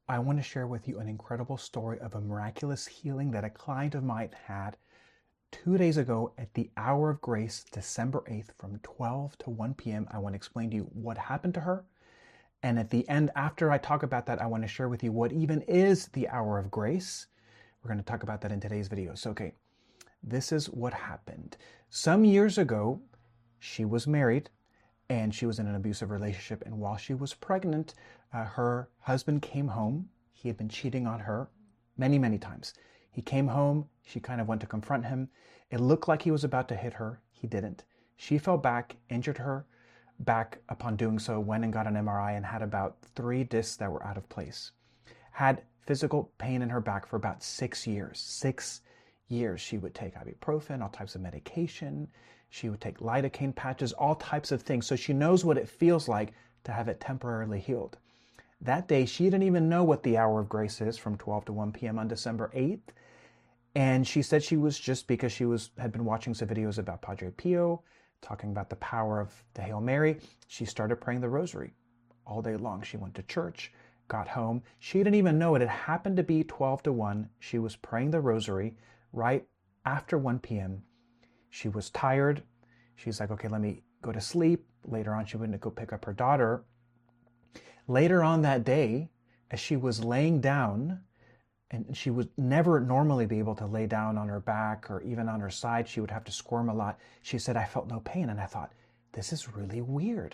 I want to share with you an incredible story of a miraculous healing that a client of mine had 2 days ago at the hour of grace, December 8th, from 12 to 1 p.m. I want to explain to you what happened to her. And at the end, after I talk about that, I want to share with you what even is the hour of grace. We're going to talk about that in today's video. So, okay, this is what happened. Some years ago, she was married and she was in an abusive relationship. And while she was pregnant, her husband came home. He had been cheating on her many, many times. He came home. She kind of went to confront him. It looked like he was about to hit her. He didn't. She fell back, injured her back upon doing so, went and got an MRI and had about 3 discs that were out of place. Had physical pain in her back for about 6 years. 6 years. She would take ibuprofen, all types of medication. She would take lidocaine patches, all types of things. So she knows what it feels like to have it temporarily healed. That day, she didn't even know what the hour of grace is from 12 to 1 p.m. on December 8th. And she said she was just because she had been watching some videos about Padre Pio, talking about the power of the Hail Mary. She started praying the rosary all day long. She went to church, got home. She didn't even know it. It happened to be 12 to 1. She was praying the rosary right after 1 p.m. She was tired. She's like, okay, let me go to sleep. Later on, she went to go pick up her daughter. Later on that day, as she was laying down, and she would never normally be able to lay down on her back or even on her side. She would have to squirm a lot. She said, I felt no pain. And I thought, this is really weird.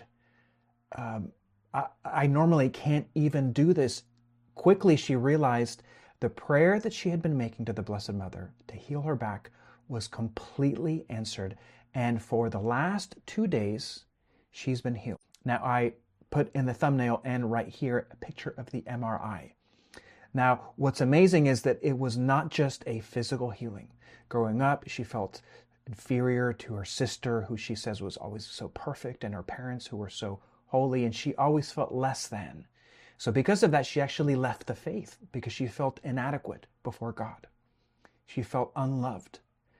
I normally can't even do this. Quickly, she realized the prayer that she had been making to the Blessed Mother to heal her back was completely answered. And for the last 2 days, she's been healed. Now, I put in the thumbnail and right here a picture of the MRI. Now, what's amazing is that it was not just a physical healing. Growing up, she felt inferior to her sister, who she says was always so perfect, and her parents who were so holy, and she always felt less than. So because of that, she actually left the faith because she felt inadequate before God. She felt unloved.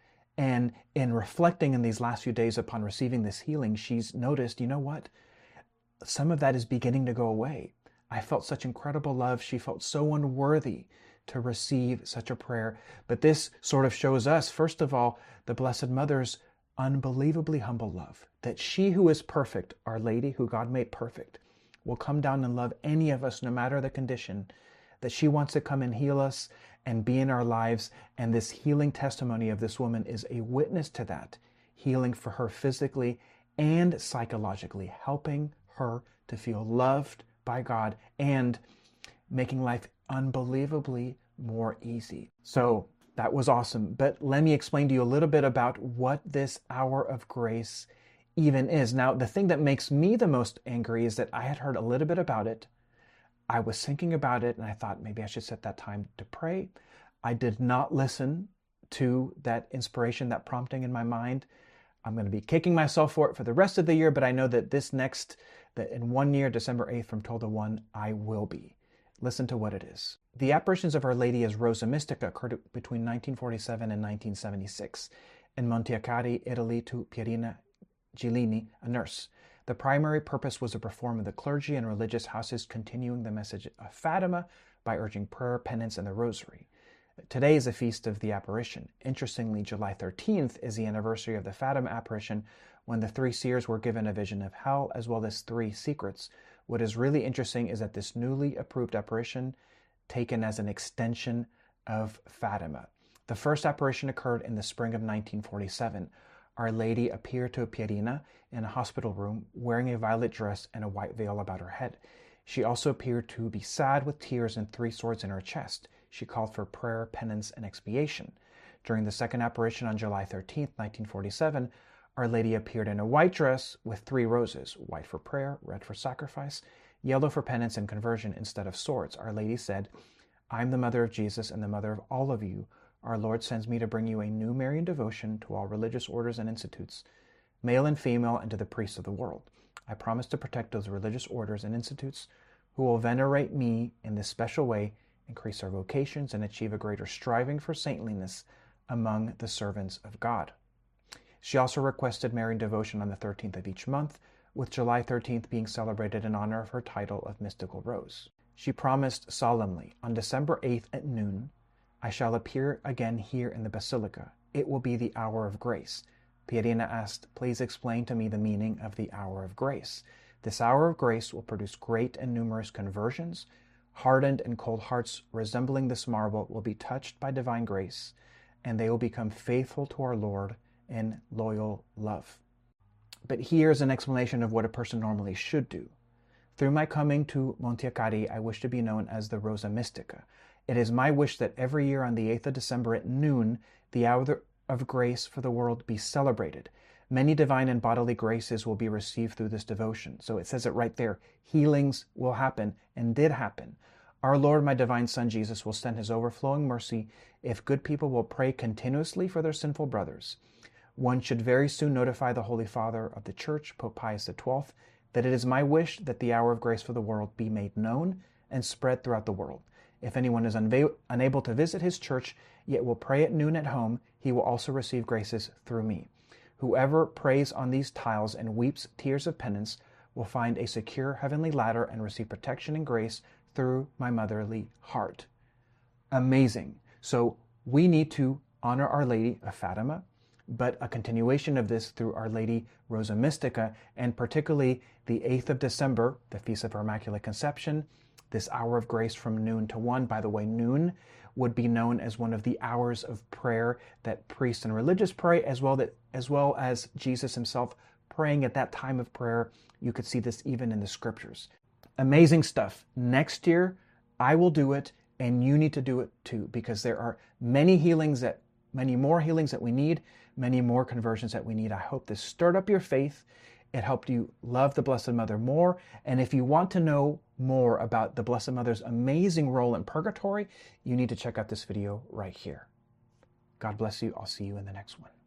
And in reflecting in these last few days upon receiving this healing, she's noticed, you know what? Some of that is beginning to go away. I felt such incredible love. She felt so unworthy to receive such a prayer. But this sort of shows us, first of all, the Blessed Mother's unbelievably humble love. That she who is perfect, Our Lady, who God made perfect, will come down and love any of us, no matter the condition. That she wants to come and heal us and be in our lives. And this healing testimony of this woman is a witness to that. Healing for her physically and psychologically, helping her to feel loved by God and making life unbelievably more easy. So that was awesome. But let me explain to you a little bit about what this hour of grace even is. Now, the thing that makes me the most angry is that I had heard a little bit about it. I was thinking about it and I thought maybe I should set that time to pray. I did not listen to that inspiration, that prompting in my mind. I'm going to be kicking myself for it for the rest of the year, but I know that that in 1 year, December 8th from 12 to 1, I will be. Listen to what it is. The apparitions of Our Lady as Rosa Mystica occurred between 1947 and 1976 in Monteaccari, Italy, to Pierina Gilini, a nurse. The primary purpose was to perform in the clergy and religious houses, continuing the message of Fatima by urging prayer, penance, and the rosary. Today is the feast of the apparition. Interestingly, July 13th is the anniversary of the Fatima apparition, when the 3 seers were given a vision of hell, as well as 3 secrets. What is really interesting is that this newly approved apparition taken as an extension of Fatima. The first apparition occurred in the spring of 1947. Our Lady appeared to Pierina in a hospital room wearing a violet dress and a white veil about her head. She also appeared to be sad with tears and 3 swords in her chest. She called for prayer, penance, and expiation. During the second apparition on July 13th, 1947, Our Lady appeared in a white dress with 3 roses, white for prayer, red for sacrifice, yellow for penance and conversion instead of swords. Our Lady said, I'm the mother of Jesus and the mother of all of you. Our Lord sends me to bring you a new Marian devotion to all religious orders and institutes, male and female, and to the priests of the world. I promise to protect those religious orders and institutes who will venerate me in this special way, increase our vocations, and achieve a greater striving for saintliness among the servants of God. She also requested Marian devotion on the 13th of each month, with July 13th being celebrated in honor of her title of Mystical Rose. She promised solemnly, on December 8th at noon, I shall appear again here in the Basilica. It will be the hour of grace. Pierina asked, please explain to me the meaning of the hour of grace. This hour of grace will produce great and numerous conversions. Hardened and cold hearts resembling this marble will be touched by divine grace, and they will become faithful to our Lord in loyal love. But here's an explanation of what a person normally should do. Through my coming to Montiacari, I wish to be known as the Rosa Mystica. It is my wish that every year on the 8th of December at noon, the hour of grace for the world be celebrated. Many divine and bodily graces will be received through this devotion. So it says it right there. Healings will happen and did happen. Our Lord, my divine Son, Jesus, will send his overflowing mercy if good people will pray continuously for their sinful brothers. One should very soon notify the Holy Father of the Church, Pope Pius XII, that it is my wish that the hour of grace for the world be made known and spread throughout the world. If anyone is unable to visit his church, yet will pray at noon at home, he will also receive graces through me. Whoever prays on these tiles and weeps tears of penance will find a secure heavenly ladder and receive protection and grace through my motherly heart. Amazing. So we need to honor Our Lady of Fatima, but a continuation of this through Our Lady Rosa Mystica, and particularly the 8th of December, the Feast of Her Immaculate Conception, this hour of grace from noon to 1. By the way, noon would be known as one of the hours of prayer that priests and religious pray, as well as Jesus himself praying at that time of prayer. You could see this even in the scriptures. Amazing stuff. Next year, I will do it, and you need to do it too, because there are many more healings that we need, many more conversions that we need. I hope this stirred up your faith. It helped you love the Blessed Mother more. And if you want to know more about the Blessed Mother's amazing role in purgatory, you need to check out this video right here. God bless you. I'll see you in the next one.